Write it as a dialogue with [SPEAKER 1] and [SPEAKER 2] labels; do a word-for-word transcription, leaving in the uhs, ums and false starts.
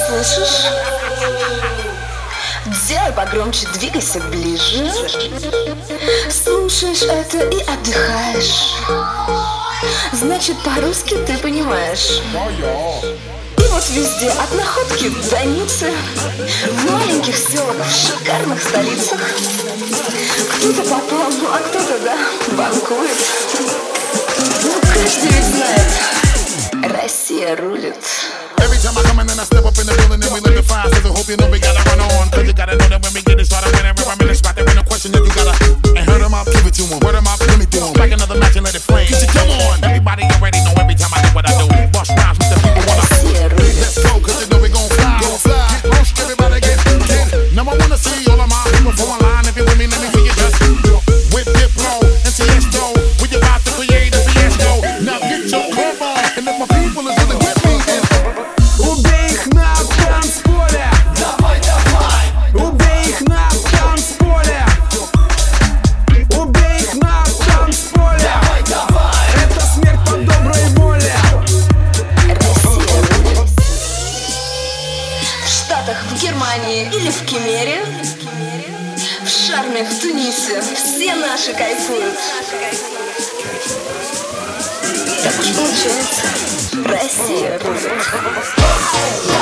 [SPEAKER 1] слышишь? Делай погромче, двигайся ближе. Слушаешь это и отдыхаешь. Значит, по-русски ты понимаешь. И вот везде, от находки до Ниццы, в маленьких селах, в шикарных столицах, кто-то попал, ну а кто-то, да, банкует. Ну, каждый ведь знает, Россия рулит.
[SPEAKER 2] Every time I come in and I step up in the building and we live the fire, so I hope you know we gotta run on. Cause you gotta know that when we get it started, whenever I'm in the spot, there ain't no question that you gotta. And hurt 'em up, give it to 'em, word 'em up, give me to 'em. Back another match and let it flame. Get you, come on. Everybody already know every time I do what I do. Bust rhymes with the people wanna. Let's go, cause you know we gon' fly. Gon' fly. Get roast, everybody get, get. Now I wanna see all of my people from a line. If you're with me, let me see you just with Diplo and Tiesto. We about to create a fiasco. Now get your club on, and if my people is really with me,
[SPEAKER 3] убей их на танцполе!
[SPEAKER 4] Давай, давай!
[SPEAKER 3] Убей их на танцполе! Убей их на танцполе!
[SPEAKER 4] Давай, давай!
[SPEAKER 3] Это смерть по доброй воле!
[SPEAKER 1] Россия рулит. В Штатах, в Германии или в Кемере, в Шарме, в Тунисе все наши кайфуют. Так уж получается, Россия рулит.